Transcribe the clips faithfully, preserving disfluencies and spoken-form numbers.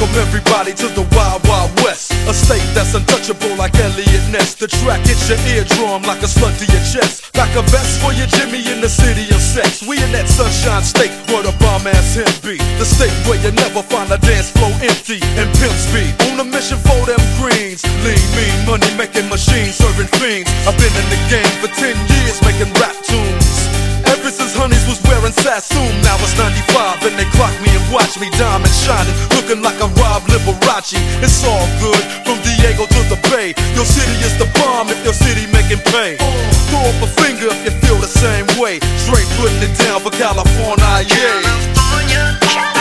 welcome everybody to the Wild Wild West, a state that's untouchable like Elliot Ness. The track hits your eardrum like a slug to your chest, like a vest for your Jimmy in the city of sex. We in that sunshine state where the bomb ass him be, the state where you never find a dance floor empty and pimp speed. On a mission for them greens, lean, mean, money making machines, serving fiends. I've been in the game for ten years making rap tunes, ever since Honeys was wearing Sassoon. Now it's ninety-five and they clock me and watch me diamond shining, looking like a Rob Liberace. It's all good from Diego to the Bay. Your city is the bomb if your city making pay. Throw up a finger if you feel the same way. Straight putting it down for California, yeah. California.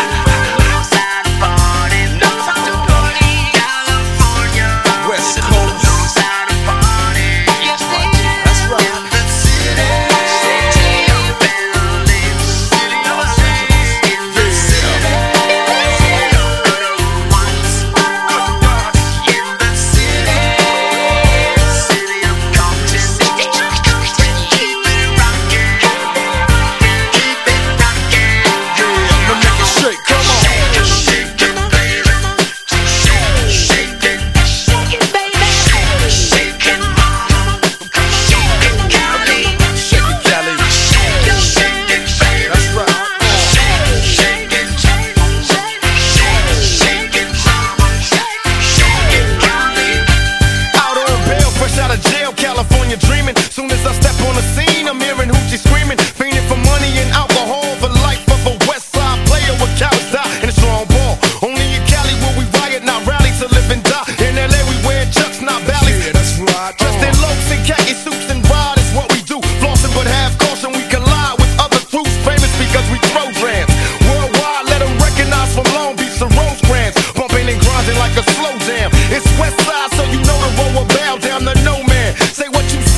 California dreaming. Soon as I step on the scene, I'm hearing hoochie screaming, fiending for money and alcohol, for life of a West Side player with cowards die in a strong ball. Only in Cali will we riot, not rally to live and die. In L A we wear chucks, not valleys. Yeah, that's right. Dressed in locs and khaki suits and ride is what we do. Flossing but have caution, we collide with other crews, famous because we throw drams. Worldwide, let them recognize from Long Beach to Rosecrans, bumping and grinding like a slow jam. It's West Side, so you know the road will bow down to no man. Say what you